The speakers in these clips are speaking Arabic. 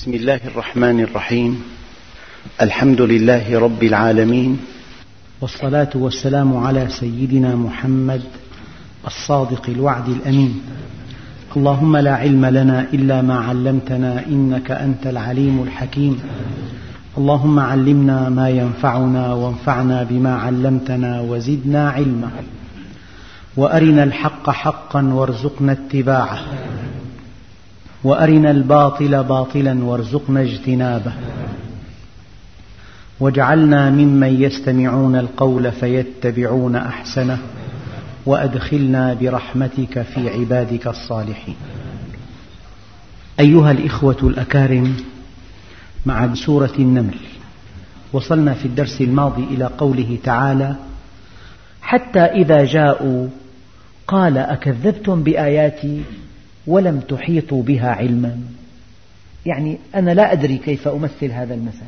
بسم الله الرحمن الرحيم. الحمد لله رب العالمين، والصلاة والسلام على سيدنا محمد الصادق الوعد الأمين. اللهم لا علم لنا إلا ما علمتنا إنك أنت العليم الحكيم. اللهم علمنا ما ينفعنا وانفعنا بما علمتنا وزدنا علما، وأرنا الحق حقا وارزقنا اتباعه، وأرنا الباطل باطلا وارزقنا اجتنابه، واجعلنا ممن يستمعون القول فيتبعون أحسنه، وأدخلنا برحمتك في عبادك الصالحين. أيها الإخوة الأكارم، مع سورة النمل وصلنا في الدرس الماضي إلى قوله تعالى: حتى إذا جاءوا قال أكذبتم بآياتي ولم تحيطوا بها علما. يعني أنا لا أدري كيف أمثل هذا المثل.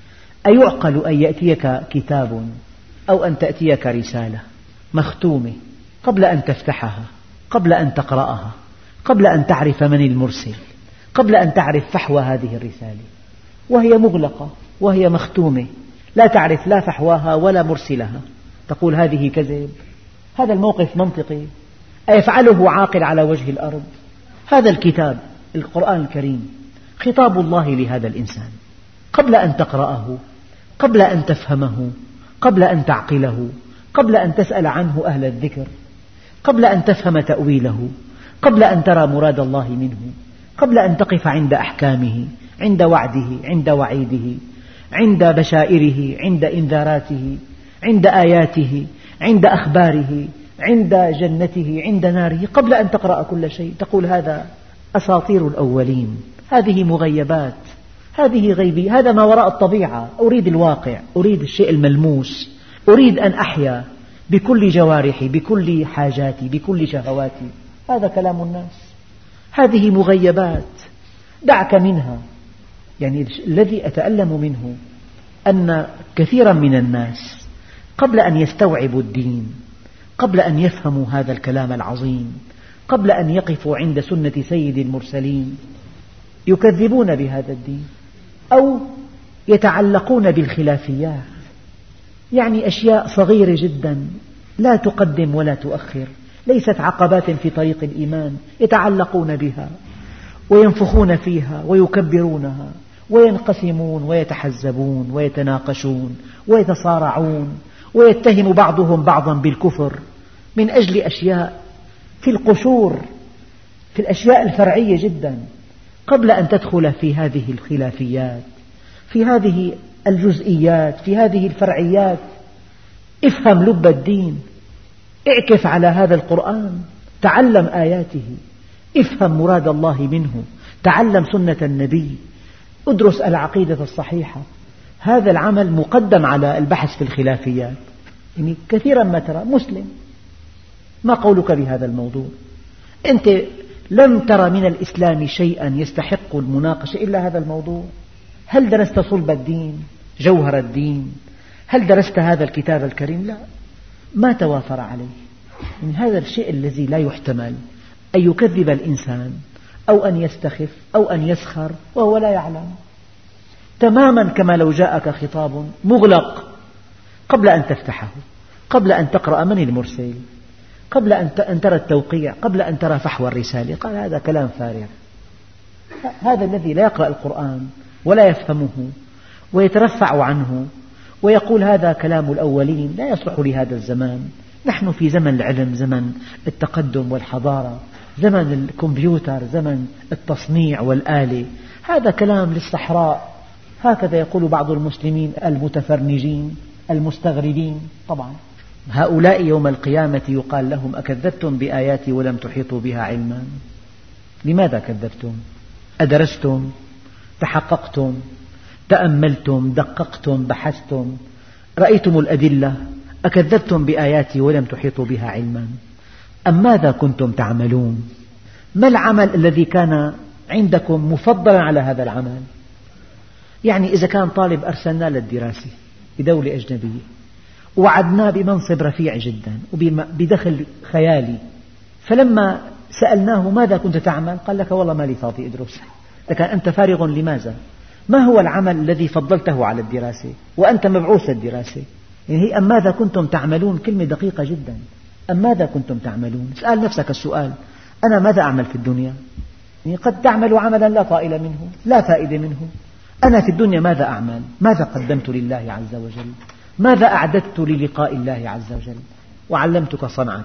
أيعقل أن يأتيك كتاب أو أن تأتيك رسالة مختومة قبل أن تفتحها، قبل أن تقرأها، قبل أن تعرف من المرسل، قبل أن تعرف فحوى هذه الرسالة، وهي مغلقة وهي مختومة، لا تعرف لا فحواها ولا مرسلها، تقول هذه كذب؟ هذا الموقف منطقي؟ أيفعله عاقل على وجه الأرض؟ هذا الكتاب القرآن الكريم خطاب الله لهذا الإنسان، قبل أن تقرأه، قبل أن تفهمه، قبل أن تعقله، قبل أن تسأل عنه أهل الذكر، قبل أن تفهم تأويله، قبل أن ترى مراد الله منه، قبل أن تقف عند أحكامه، عند وعده، عند وعيده، عند بشائره، عند إنذاراته، عند آياته، عند أخباره، عند جنته، عند ناره، قبل أن تقرأ كل شيء تقول هذا أساطير الأولين، هذه مغيبات، هذه غيبي، هذا ما وراء الطبيعة. أريد الواقع، أريد الشيء الملموس، أريد أن أحيا بكل جوارحي، بكل حاجاتي، بكل شهواتي. هذا كلام الناس، هذه مغيبات، دعك منها. يعني الذي أتألم منه أن كثيرا من الناس قبل أن يستوعبوا الدين، قبل أن يفهموا هذا الكلام العظيم، قبل أن يقفوا عند سنة سيد المرسلين، يكذبون بهذا الدين أو يتعلقون بالخلافيات. يعني أشياء صغيرة جدا لا تقدم ولا تؤخر، ليست عقبات في طريق الإيمان، يتعلقون بها وينفخون فيها ويكبرونها وينقسمون ويتحزبون ويتناقشون ويتصارعون ويتهم بعضهم بعضا بالكفر من أجل أشياء في القشور، في الأشياء الفرعية جدا. قبل أن تدخل في هذه الخلافيات، في هذه الجزئيات، في هذه الفرعيات، افهم لب الدين، اعكف على هذا القرآن، تعلم آياته، افهم مراد الله منه، تعلم سنة النبي، ادرس العقيدة الصحيحة. هذا العمل مقدم على البحث في الخلافيات. يعني كثيرا ما ترى مسلم، ما قولك بهذا الموضوع؟ أنت لم تر من الإسلام شيئا يستحق المناقشة إلا هذا الموضوع. هل درست صلب الدين، جوهر الدين؟ هل درست هذا الكتاب الكريم؟ لا، ما توافر عليه. من هذا الشيء الذي لا يحتمل أن يكذب الإنسان أو أن يستخف أو أن يسخر وهو لا يعلم، تماما كما لو جاءك خطاب مغلق قبل أن تفتحه، قبل أن تقرأ من المرسل، قبل أن ترى التوقيع، قبل أن ترى فحوى الرسالة. قال هذا كلام فارغ. هذا الذي لا يقرأ القرآن ولا يفهمه ويترفع عنه ويقول هذا كلام الأولين لا يصلح لهذا الزمان. نحن في زمن العلم، زمن التقدم والحضارة، زمن الكمبيوتر، زمن التصنيع والآلة. هذا كلام للصحراء، هكذا يقول بعض المسلمين المتفرنجين المستغربين. طبعا هؤلاء يوم القيامة يقال لهم أكذبتم بآياتي ولم تحيطوا بها علما. لماذا كذبتم؟ أدرستم؟ تحققتم؟ تأملتم؟ دققتم؟ بحثتم؟ رأيتم الأدلة؟ أكذبتم بآياتي ولم تحيطوا بها علما؟ أم ماذا كنتم تعملون؟ ما العمل الذي كان عندكم مفضلا على هذا العمل؟ يعني إذا كان طالب أرسلنا للدراسة بدولة أجنبية ووعدناه بمنصب رفيع جدا وبدخل خيالي، فلما سألناه ماذا كنت تعمل؟ قال لك والله ما لي فاضي أدرس. لكن أنت فارغ لماذا؟ ما هو العمل الذي فضلته على الدراسة وأنت مبعوث للدراسة؟ يعني هي أم ماذا كنتم تعملون كلمة دقيقة جدا. أم ماذا كنتم تعملون؟ اسأل نفسك السؤال، أنا ماذا أعمل في الدنيا؟ يعني قد تعمل عملا لا طائل منه، لا فائدة منه. أنا في الدنيا ماذا أعمل؟ ماذا قدمت لله عز وجل؟ ماذا أعددت للقاء الله عز وجل؟ وعلمتك صنعة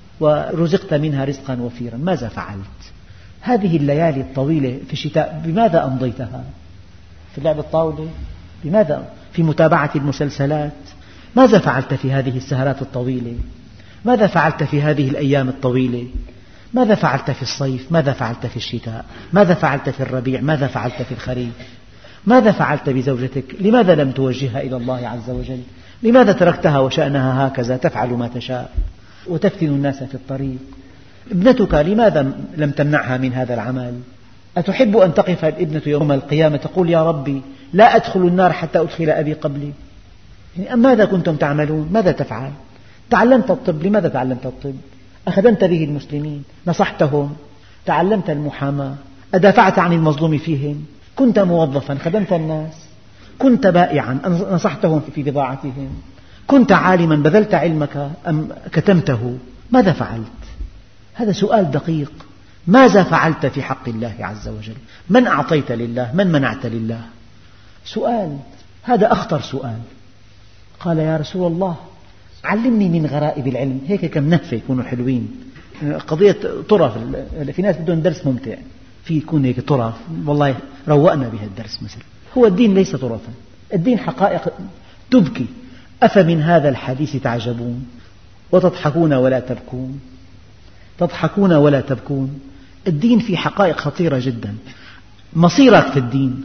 ورزقت منها رزقا وفيرا، ماذا فعلت؟ هذه الليالي الطويلة في الشتاء بماذا أمضيتها؟ في لعب الطاولة؟ بماذا؟ في متابعة المسلسلات؟ ماذا فعلت في هذه السهرات الطويلة؟ ماذا فعلت في هذه الأيام الطويلة؟ ماذا فعلت في الصيف؟ ماذا فعلت في الشتاء؟ ماذا فعلت في الربيع؟ ماذا فعلت في الخريف؟ ماذا فعلت بزوجتك؟ لماذا لم توجهها إلى الله عز وجل؟ لماذا تركتها وشأنها هكذا تفعل ما تشاء وتفتن الناس في الطريق؟ ابنتك لماذا لم تمنعها من هذا العمل؟ أتحب أن تقف الابنة يوم القيامة تقول يا ربي لا أدخل النار حتى أدخل أبي قبلي؟ يعني ماذا كنتم تعملون؟ ماذا تفعل؟ تعلمت الطب، لماذا تعلمت الطب؟ أخدمت به المسلمين، نصحتهم، تعلمت المحاماة، أدافعت عن المظلوم فيهم، كنت موظفا خدمت الناس، كنت بائعا نصحتهم في بضاعتهم، كنت عالما بذلت علمك أم كتمته؟ ماذا فعلت؟ هذا سؤال دقيق. ماذا فعلت في حق الله عز وجل؟ من أعطيت لله؟ من منعت لله؟ سؤال، هذا أخطر سؤال. قال يا رسول الله علمني من غرائب العلم. هيك كم نهفة يكونوا حلوين، قضية طرف. في ناس بدهم درس ممتع، في يكون هيك طرف، والله روقنا بها الدرس مثلا. هو الدين ليس طرفا، الدين حقائق تبكي. أفمن هذا الحديث تعجبون وتضحكون ولا تبكون، تضحكون ولا تبكون. الدين في حقائق خطيرة جدا، مصيرك في الدين.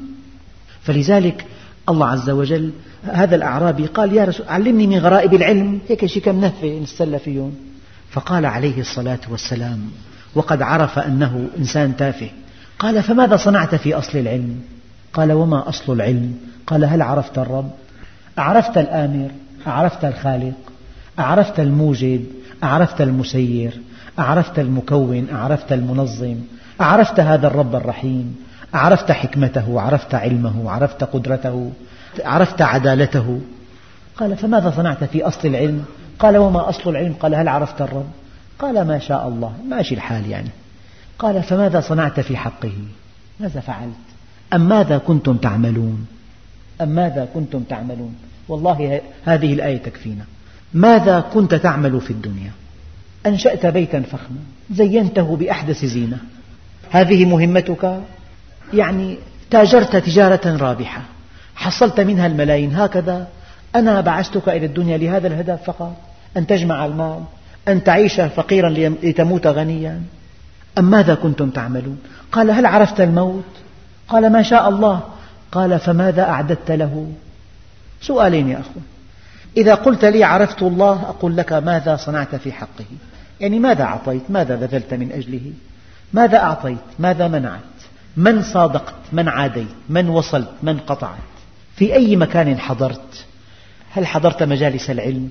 فلذلك الله عز وجل هذا الأعرابي قال يا رسول علمني من غرائب العلم، هيك شي كم نهفة نتسلى فيهم. فقال عليه الصلاة والسلام وقد عرف أنه إنسان تافه، قال فماذا صنعت في أصل العلم؟ قال وما أصل العلم؟ قال هل عرفت الرب؟ أعرفت الآمر؟ أعرفت الخالق؟ أعرفت الموجد؟ أعرفت المسير؟ أعرفت المكون؟ أعرفت المنظم؟ أعرفت هذا الرب الرحيم؟ أعرفت حكمته؟ عرفت علمه؟ عرفت قدرته؟ عرفت عدالته؟ قال فماذا صنعت في أصل العلم؟ قال وما أصل العلم؟ قال هل عرفت الرب؟ قال ما شاء الله، ماشي الحال يعني. قال فماذا صنعت في حقه؟ ماذا فعلت؟ أم ماذا كنتم تعملون؟ أم ماذا كنتم تعملون؟ والله هذه الآية تكفينا. ماذا كنت تعمل في الدنيا؟ أنشأت بيتا فخما، زينته بأحدث زينة، هذه مهمتك؟ يعني تاجرت تجارة رابحة حصلت منها الملايين، هكذا أنا بعثتك إلى الدنيا لهذا الهدف فقط، أن تجمع المال، أن تعيش فقيرا لتموت غنيا. أم ماذا كنتم تعملون؟ قال هل عرفت الموت؟ قال ما شاء الله. قال فماذا أعددت له؟ سؤالين يا أخوة. إذا قلت لي عرفت الله أقول لك ماذا صنعت في حقه؟ يعني ماذا أعطيت؟ ماذا بذلت من أجله؟ ماذا أعطيت؟ ماذا منعت؟ من صادقت؟ من عاديت؟ من وصلت؟ من قطعت؟ في أي مكان حضرت؟ هل حضرت مجالس العلم؟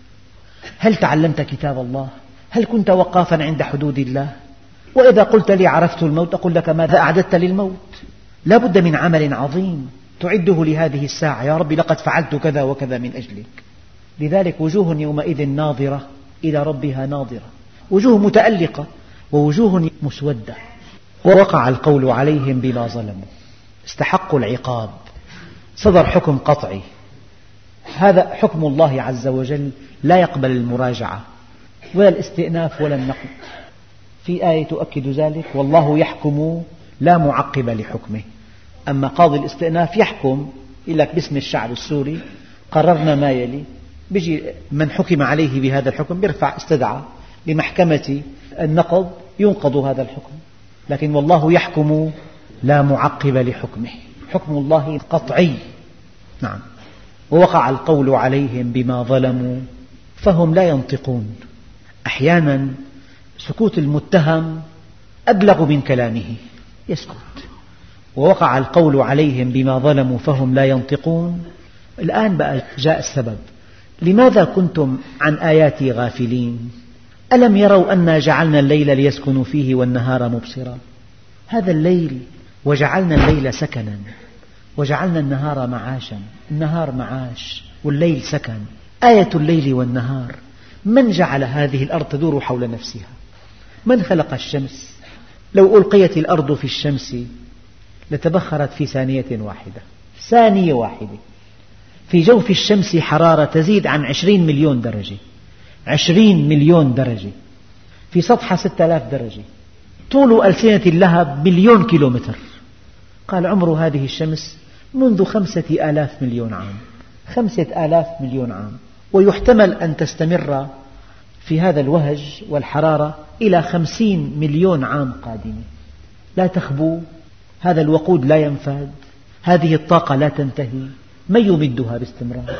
هل تعلمت كتاب الله؟ هل كنت وقافا عند حدود الله؟ وإذا قلت لي عرفت الموت أقول لك ماذا أعددت للموت؟ لا بد من عمل عظيم تعده لهذه الساعة. يا رب لقد فعلت كذا وكذا من أجلك. لذلك وجوه يومئذ ناظرة إلى ربها ناظرة، وجوه متألقة ووجوه مسودة. ووقع القول عليهم بما ظلموا، استحقوا العقاب، صدر حكم قطعي. هذا حكم الله عز وجل لا يقبل المراجعة ولا الاستئناف ولا النقد. في آية تؤكد ذلك: والله يحكم لا معقب لحكمه. أما قاضي الاستئناف يحكم، يقول لك باسم الشعب السوري قررنا ما يلي، بيجي من حكم عليه بهذا الحكم بيرفع استدعاء لمحكمة النقض ينقض هذا الحكم. لكن والله يحكم لا معقب لحكمه، حكم الله قطعي. نعم. ووقع القول عليهم بما ظلموا فهم لا ينطقون. أحيانا سكوت المتهم أبلغ من كلامه، يسكت. ووقع القول عليهم بما ظلموا فهم لا ينطقون. الآن بقى جاء السبب. لماذا كنتم عن آياتي غافلين؟ ألم يروا أنا جعلنا الليل ليسكنوا فيه والنهار مبصرا؟ هذا الليل وجعلنا الليل سكنا وجعلنا النهار معاشا. النهار معاش والليل سكن. آية الليل والنهار. من جعل هذه الأرض تدور حول نفسها؟ من خلق الشمس؟ لو ألقيت الأرض في الشمس لتبخرت في ثانية واحدة. ثانية واحدة. في جوف الشمس حرارة تزيد عن 20 مليون درجة. 20 مليون درجة. في سطحها 6000 درجة. طول ألسنة اللهب 1,000,000 كيلومتر. قال عمر هذه الشمس منذ 5000 مليون عام. 5000 مليون عام. ويحتمل أن تستمر في هذا الوهج والحرارة إلى 50 مليون عام قادمة. لا تخبو. هذا الوقود لا ينفد. هذه الطاقة لا تنتهي. من يمدها باستمرار؟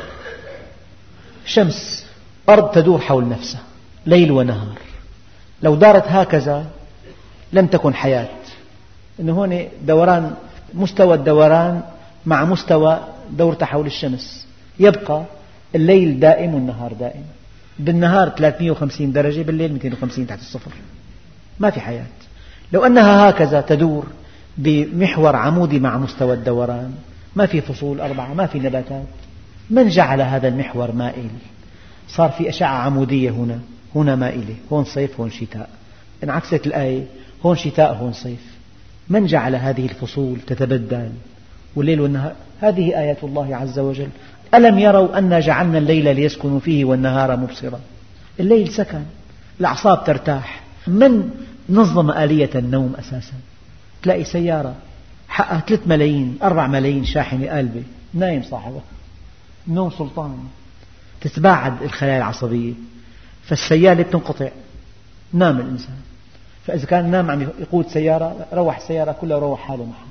شمس، أرض تدور حول نفسها ليل ونهار. لو دارت هكذا لم تكن حياة. إنه هون دوران، مستوى الدوران مع مستوى دورته حول الشمس. يبقى الليل دائم والنهار دائم. بالنهار 350 درجة، بالليل 250 تحت الصفر. ما في حياة. لو أنها هكذا تدور بمحور عمودي مع مستوى الدوران، ما في فصول 4، ما في نباتات. من جعل هذا المحور مائل؟ صار في أشعة عمودية هنا مائلة، هون صيف هون شتاء. انعكست الآية، هون شتاء هون صيف. من جعل هذه الفصول تتبدل والليل والنهار؟ هذه آيات الله عز وجل. ألم يروا أنا جعلنا الليل ليسكنوا فيه والنهار مبصرا. الليل سكن، الأعصاب ترتاح. من نظم آلية النوم أساسا؟ تلاقي سيارة حقها 3 ملايين 4 ملايين شاحنة قالبة، نايم صاحبها. النوم سلطان. تتباعد الخلايا العصبية، فالسيالة بتنقطع. نام الإنسان. فإذا كان نام عم يقود سيارة، روح السيارة كلها وروح حاله معها.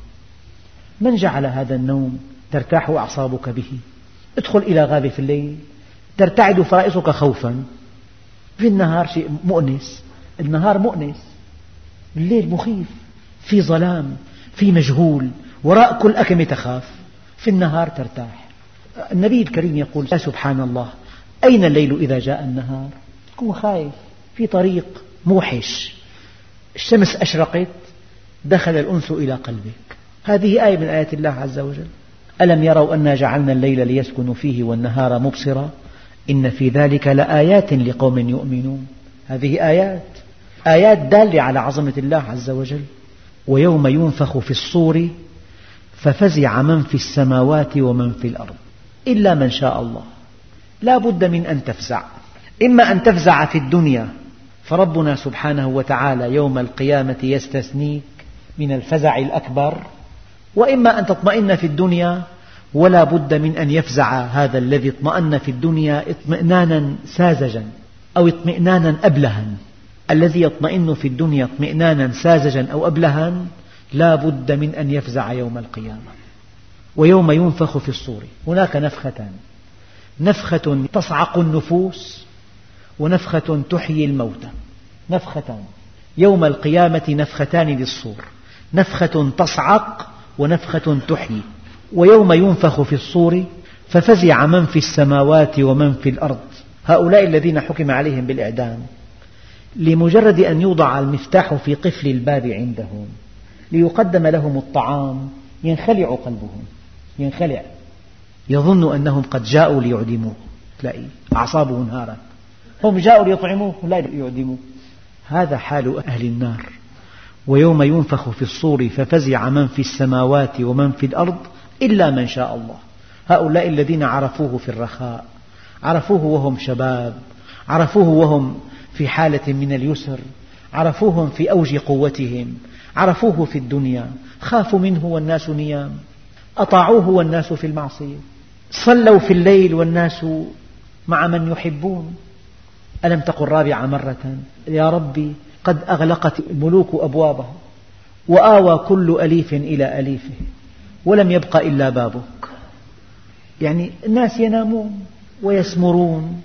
من جعل هذا النوم ترتاح أعصابك به؟ ادخل إلى غابة في الليل ترتعد فرائصك خوفا. في النهار شيء مؤنس. النهار مؤنس. الليل مخيف، في ظلام، في مجهول، وراء كل أكمة تخاف. في النهار ترتاح. النبي الكريم يقول: يا سبحان الله، أين الليل إذا جاء النهار؟ تكون خايف في طريق موحش، الشمس أشرقت، دخل الأنس إلى قلبك. هذه آية من آيات الله عز وجل. ألم يروا أنا جعلنا الليل ليسكنوا فيه والنهار مبصرا إن في ذلك لآيات لقوم يؤمنون. هذه آيات دالة على عظمة الله عز وجل. ويوم ينفخ في الصور ففزع من في السماوات ومن في الأرض إلا من شاء الله. لا بد من أن تفزع. إما أن تفزع في الدنيا، فربنا سبحانه وتعالى يوم القيامة يستثنيك من الفزع الأكبر، وإما أن تطمئن في الدنيا، ولا بد من أن يفزع هذا الذي اطمأن في الدنيا اطمئنانا ساذجا أو اطمئنانا أبلها. الذي يطمئن في الدنيا اطمئنانا ساذجا أو أبلها لا بد من أن يفزع يوم القيامة. ويوم ينفخ في الصور، هناك نفختان: نفخة تصعق النفوس، ونفخة تحيي الموتى. نفختان يوم القيامة، نفختان للصور: نفخة تصعق ونفخة تحيي. ويوم ينفخ في الصور ففزع من في السماوات ومن في الأرض. هؤلاء الذين حكم عليهم بالإعدام، لمجرد أن يوضع المفتاح في قفل الباب عندهم ليقدم لهم الطعام ينخلع قلبهم، ينخلع، يظن أنهم قد جاءوا ليعدموه. تلاقي أعصابه انهارت. هم جاءوا ليطعموه لا يعدموه. هذا حال أهل النار. ويوم ينفخ في الصور ففزع من في السماوات ومن في الأرض إلا من شاء الله. هؤلاء الذين عرفوه في الرخاء، عرفوه وهم شباب، عرفوه وهم في حالة من اليسر، عرفوهم في أوج قوتهم، عرفوه في الدنيا، خافوا منه والناس نيام، أطاعوه والناس في المعصية، صلوا في الليل والناس مع من يحبون. ألم تقل رابع مرة: يا ربي قد أغلقت الملوك أبوابها وآوى كل أليف إلى أليفه ولم يبق إلا بابك. يعني الناس ينامون ويسمرون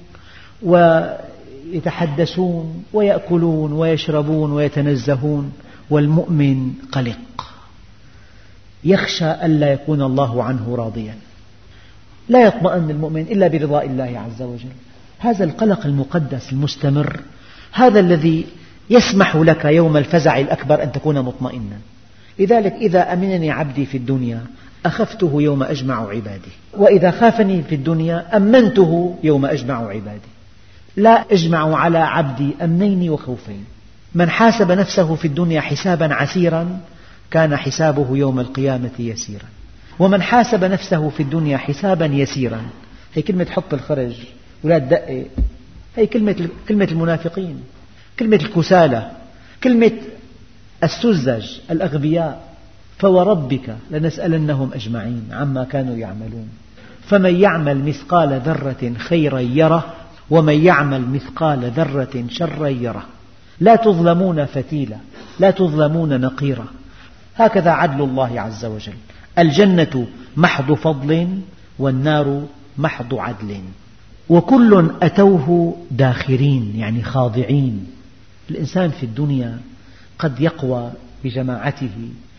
ويتحدثون ويأكلون ويشربون ويتنزهون، والمؤمن قلق، يخشى ألا يكون الله عنه راضيا. لا يطمئن المؤمن إلا برضاء الله عز وجل. هذا القلق المقدس المستمر، هذا الذي يسمح لك يوم الفزع الأكبر أن تكون مطمئنا. لذلك إذا أمنني عبدي في الدنيا أخفته يوم أجمع عبادي، وإذا خافني في الدنيا أمنته يوم أجمع عبادي. لا أجمع على عبدي أمنين وخوفين. من حاسب نفسه في الدنيا حسابا عسيرا كان حسابه يوم القيامة يسيرا، ومن حاسب نفسه في الدنيا حسابا يسيرا، هي كلمة حط الخرج ولا تدقق، هي كلمة المنافقين، كلمة الكسالى، كلمة السذج الأغبياء. فوربك لنسألنهم أجمعين عما كانوا يعملون. فمن يعمل مثقال ذرة خيرا يره ومن يعمل مثقال ذرة شرا يره، لا تظلمون فتيلا لا تظلمون نقيرا. هكذا عدل الله عز وجل. الجنة محض فضل والنار محض عدل، وكل أتوه داخرين يعني خاضعين. الإنسان في الدنيا قد يقوى بجماعته،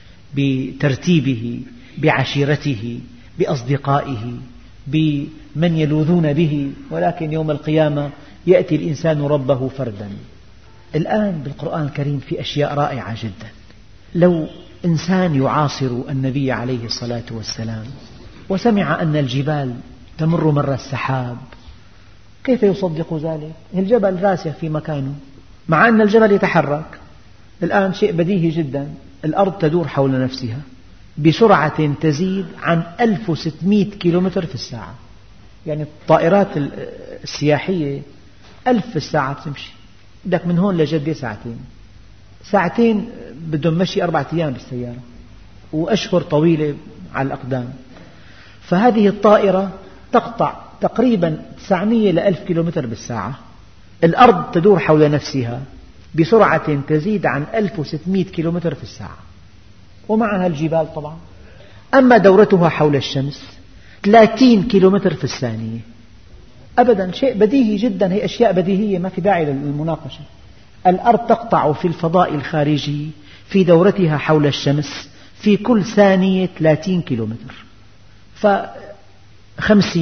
بترتيبه، بعشيرته، بأصدقائه، بمن يلوذون به، ولكن يوم القيامة يأتي الإنسان ربه فردا. الآن بالقرآن الكريم في أشياء رائعة جدا. لو إنسان يعاصر النبي عليه الصلاة والسلام وسمع أن الجبال تمر مر السحاب، كيف يصدق ذلك؟ الجبل راسخ في مكانه مع أن الجبل يتحرك. الآن شيء بديهي جدا، الأرض تدور حول نفسها بسرعة تزيد عن 1600 كيلومتر في الساعة. يعني الطائرات السياحية 1000 في الساعة بتمشي، بدك من هون لجدة ساعتين بدهم مشي 4 أيام بالسيارة، وأشهر طويلة على الأقدام. فهذه الطائرة تقطع تقريبا 900 ل 1000 كيلومتر بالساعة. الأرض تدور حول نفسها بسرعة تزيد عن 1600 كيلومتر في الساعة، ومعها الجبال طبعا. أما دورتها حول الشمس 30 كيلومتر في الثانية. أبدا شيء بديهي جدا، هي أشياء بديهية ما في داعي للمناقشة. الأرض تقطع في الفضاء الخارجي في دورتها حول الشمس في كل ثانية 30 كيلومتر. ف50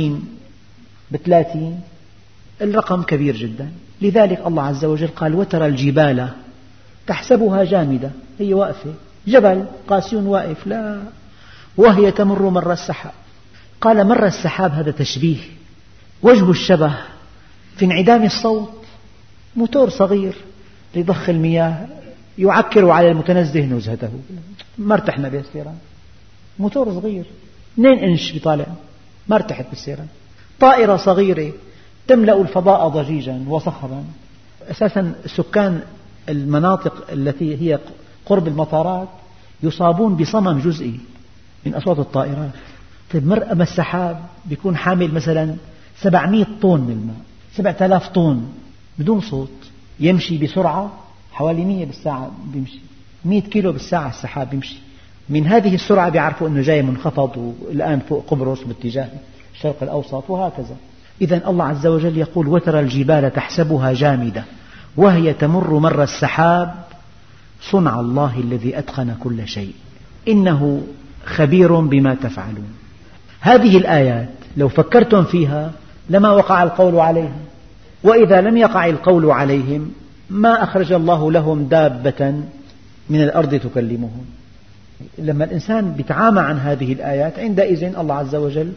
ب30 الرقم كبير جدا. لذلك الله عز وجل قال وترى الجبال تحسبها جامدة، هي واقفة، جبل قاسيون واقف، لا، وهي تمر مر السحاب. قال مر السحاب هذا تشبيه، وجه الشبه في انعدام الصوت. موتور صغير لضخ المياه يعكر على المتنزه نزهته، ما ارتحنا بالسيران. موتور صغير 2 إنش بيطالع، ما ارتحت بالسيران. طائرة صغيرة تملأ الفضاء ضجيجا وصخبا. أساسا سكان المناطق التي هي قرب المطارات يصابون بصمم جزئي من أصوات الطائرات. طيب مرأة السحاب بيكون حامل مثلا 700 طن من الماء، 7000 طن بدون صوت، يمشي بسرعة حوالي 100 بالساعة، بيمشي 100 كيلو بالساعة السحاب بيمشي. من هذه السرعة بيعرفوا أنه جاي منخفض والآن فوق قبرص باتجاه الشرق الأوسط وهكذا. إذن الله عز وجل يقول وترى الجبال تحسبها جامدة وهي تمر مر السحاب صنع الله الذي أتقن كل شيء إنه خبير بما تفعلون. هذه الآيات لو فكرتم فيها لما وقع القول عليهم، وإذا لم يقع القول عليهم ما أخرج الله لهم دابة من الأرض تكلمهم. لما الإنسان يتعامى عن هذه الآيات عندئذ الله عز وجل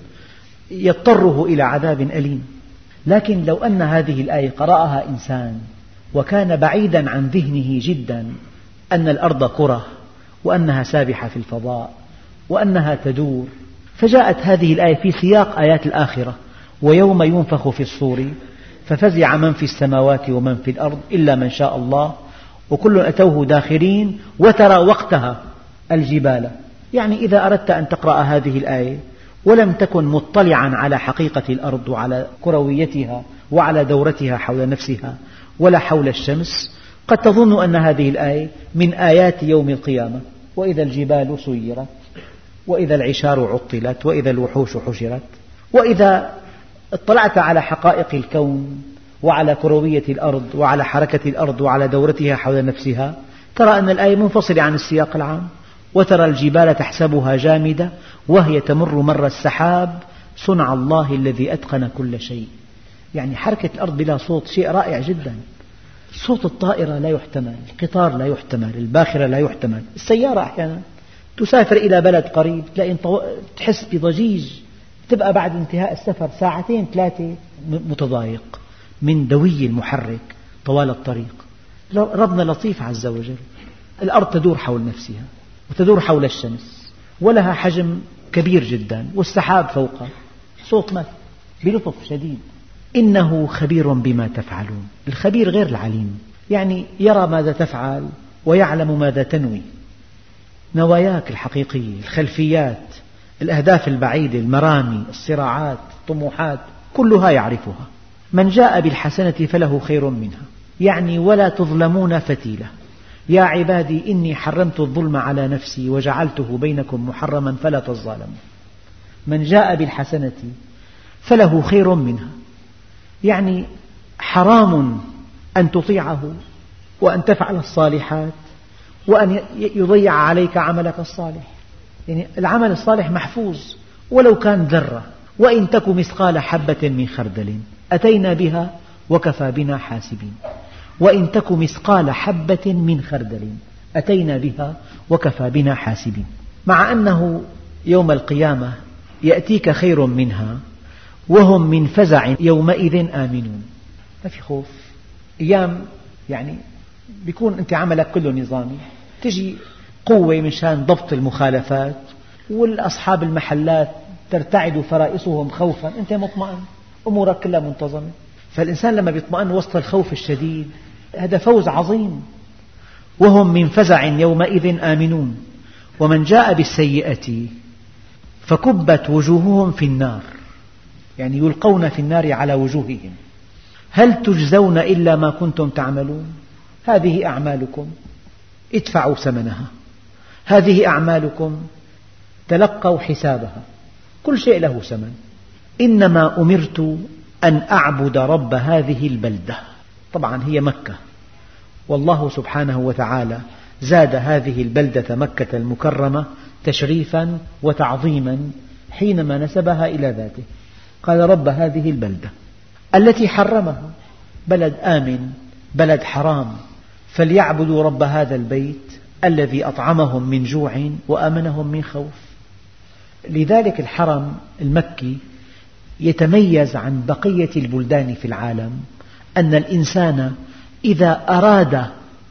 يضطره إلى عذاب أليم. لكن لو أن هذه الآية قرأها إنسان وكان بعيدا عن ذهنه جدا أن الأرض كرة وأنها سابحة في الفضاء وأنها تدور، فجاءت هذه الآية في سياق آيات الآخرة ويوم ينفخ في الصور ففزع من في السماوات ومن في الأرض إلا من شاء الله وكل أتوه داخرين وترى وقتها الجبال. يعني إذا أردت أن تقرأ هذه الآية ولم تكن مطلعا على حقيقة الأرض وعلى كرويتها وعلى دورتها حول نفسها ولا حول الشمس، قد تظن أن هذه الآية من آيات يوم القيامة، وإذا الجبال سيرت وإذا العشار عطلت وإذا الوحوش حشرت. وإذا اطلعت على حقائق الكون وعلى كروية الأرض وعلى حركة الأرض وعلى دورتها حول نفسها ترى أن الآية منفصلة عن السياق العام. وترى الجبال تحسبها جامدة وهي تمر مر السحاب صنع الله الذي أتقن كل شيء. يعني حركة الأرض بلا صوت شيء رائع جدا. صوت الطائرة لا يحتمل، القطار لا يحتمل، الباخرة لا يحتمل، السيارة أحيانا تسافر إلى بلد قريب تحس بضجيج، تبقى بعد انتهاء السفر ساعتين 3 متضايق من دوي المحرك طوال الطريق. ربنا لطيف عز وجل. الأرض تدور حول نفسها وتدور حول الشمس ولها حجم كبير جدا والسحاب فوقها، صوت مات بلطف شديد. إنه خبير بما تفعلون. الخبير غير العليم، يعني يرى ماذا تفعل ويعلم ماذا تنوي، نواياك الحقيقية، الخلفيات، الأهداف البعيدة، المرامي، الصراعات، الطموحات، كلها يعرفها. من جاء بالحسنة فله خير منها، يعني ولا تظلمون فتيلة. يا عبادي إني حرمت الظلم على نفسي وجعلته بينكم محرما فلا تظالموا. من جاء بالحسنة فله خير منها، يعني حرام أن تطيعه وأن تفعل الصالحات وأن يضيع عليك عملك الصالح. يعني العمل الصالح محفوظ ولو كان ذرة، وإن تك مثقال حبة من خردل أتينا بها وكفى بنا حاسبين. وإن تك مثقال حبة من خردل أتينا بها وكفى بنا حاسبين. مع أنه يوم القيامة يأتيك خير منها وهم من فزع يومئذ آمنون. ما في خوف. أيام يعني بيكون أنت عملك كله نظامي، تجي قوة من شان ضبط المخالفات والأصحاب المحلات ترتعد فرائصهم خوفا، أنت مطمئن، أمورك كلها منتظمة. فالإنسان لما يطمئن وسط الخوف الشديد هذا فوز عظيم. وهم من فزع يومئذ آمنون. ومن جاء بالسيئة فكبت وجوههم في النار، يعني يلقون في النار على وجوههم. هل تجزون إلا ما كنتم تعملون؟ هذه أعمالكم ادفعوا ثمنها، هذه أعمالكم تلقوا حسابها، كل شيء له ثمن. إنما أمرت أن أعبد رب هذه البلدة. طبعا هي مكة، والله سبحانه وتعالى زاد هذه البلدة مكة المكرمة تشريفا وتعظيما حينما نسبها إلى ذاته. قال رب هذه البلدة التي حرمها، بلد آمن، بلد حرام، فليعبدوا رب هذا البيت الذي أطعمهم من جوع وآمنهم من خوف. لذلك الحرم المكي يتميز عن بقية البلدان في العالم أن الإنسان إذا أراد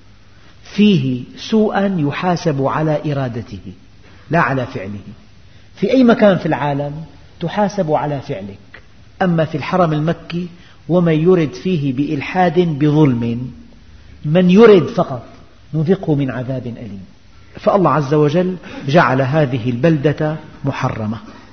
فيه سوءا يحاسب على إرادته لا على فعله. في أي مكان في العالم تحاسب على فعلك، أما في الحرم المكي ومن يرد فيه بإلحاد بظلم، من يرد فقط نذقه من عذاب أليم. فالله عز وجل جعل هذه البلدة محرمة.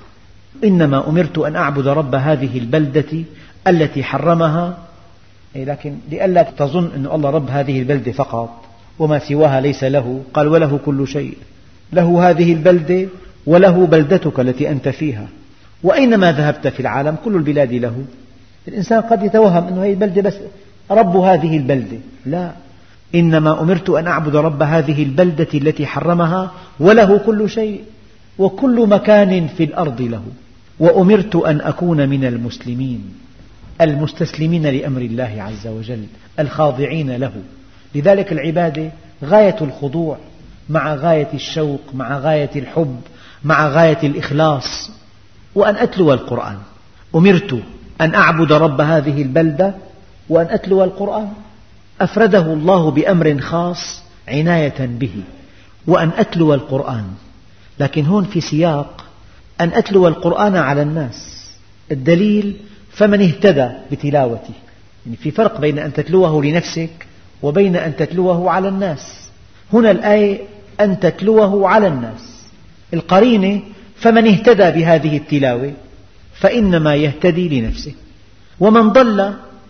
إنما أمرت أن أعبد رب هذه البلدة التي حرمها، لكن لئلا تظن أن الله رب هذه البلدة فقط وما سواها ليس له، قال وله كل شيء، له هذه البلدة وله بلدتك التي أنت فيها، وأينما ذهبت في العالم كل البلاد له. الإنسان قد يتوهم أن هذه البلدة بس رب هذه البلدة، لا، إنما أمرت أن أعبد رب هذه البلدة التي حرمها وله كل شيء وكل مكان في الأرض له. وأمرت أن أكون من المسلمين، المستسلمين لأمر الله عز وجل، الخاضعين له. لذلك العبادة غاية الخضوع مع غاية الشوق مع غاية الحب مع غاية الإخلاص. وأن أتلو القرآن، أمرت أن أعبد رب هذه البلدة وأن أتلو القرآن، أفرده الله بأمر خاص عناية به، وأن أتلو القرآن. لكن هون في سياق أن أتلو القرآن على الناس. الدليل فمن اهتدى بتلاوته، يعني في فرق بين أن تتلوه لنفسك وبين أن تتلوه على الناس. هنا الآية أن تتلوه على الناس، القرينة فمن اهتدى بهذه التلاوة فإنما يهتدي لنفسه، ومن ضل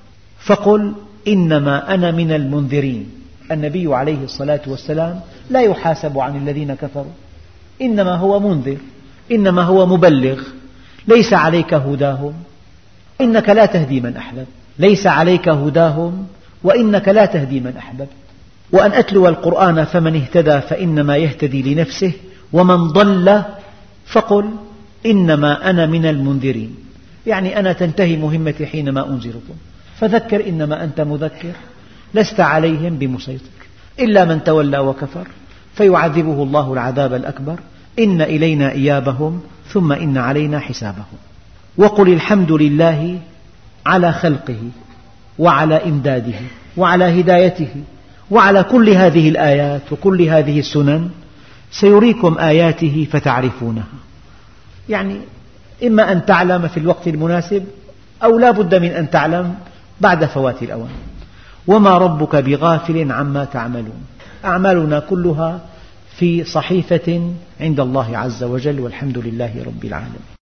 فقل إنما أنا من المنذرين. النبي عليه الصلاة والسلام لا يحاسب عن الذين كفروا، إنما هو منذر، إنما هو مبلغ، ليس عليك هداهم إنك لا تهدي من أحببت، ليس عليك هداهم وإنك لا تهدي من أحببت. وأن أتلو القرآن فمن اهتدى فإنما يهتدي لنفسه، ومن ضل فقل إنما أنا من المنذرين، يعني أنا تنتهي مهمتي حينما أنذركم، فذكر إنما أنت مذكر لست عليهم بمسيطر، إلا من تولى وكفر فيعذبه الله العذاب الأكبر إن إلينا إيابهم ثم إن علينا حسابهم. وقل الحمد لله على خلقه وعلى إمداده وعلى هدايته وعلى كل هذه الآيات وكل هذه السنن، سيريكم آياته فتعرفونها. يعني إما أن تعلم في الوقت المناسب أو لا بد من أن تعلم بعد فوات الأوان. وما ربك بغافل عما تعملون. أعمالنا كلها في صحيفة عند الله عز وجل، والحمد لله رب العالمين.